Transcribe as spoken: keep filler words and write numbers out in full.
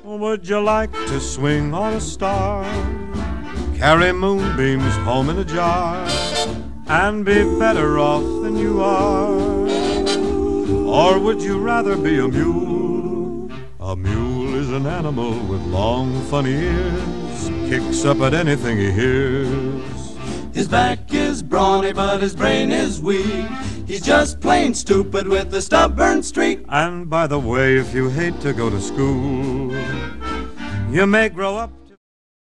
Would you like to swing on a star, carry moonbeams home in a jar, and be better off than you are? Or would you rather be a mule? A mule is an animal with long funny ears, kicks up at anything he hears. His back is brawny but his brain is weak. He's just plain stupid with a stubborn streak. And by the way, if you hate to go to school, you may grow up